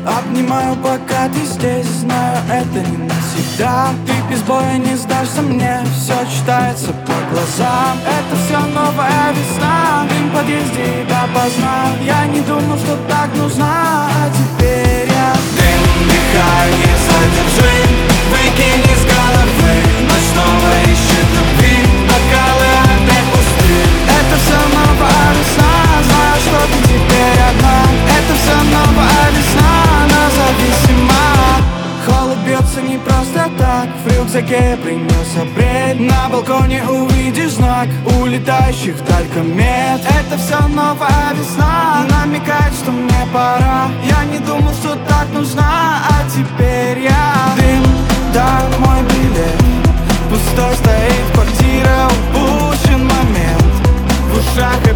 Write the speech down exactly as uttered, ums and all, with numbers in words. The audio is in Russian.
Обнимаю, пока ты здесь, знаю, это не навсегда. Ты без боя не сдашься мне, все читается по глазам. Это все новая весна, дым в подъезде допоздна. Я не думал, что так нужна, а теперь я дым, дыхание задержи, выкини с головы. Ночь снова ищет любви, бокалы опять пусты. Это все новая весна, знаю, что ты теперь одна. Это все новая весна, она зависима. Холод бьется не просто так, в рюкзаке я принес апрель. На балконе увидишь знак улетающих вдаль комет. Это все новая весна, намекает, что мне пора. Я не думал, что так нужна, а теперь я дым, да, мой билет. Пустой стоит квартира, упущен момент. В ушах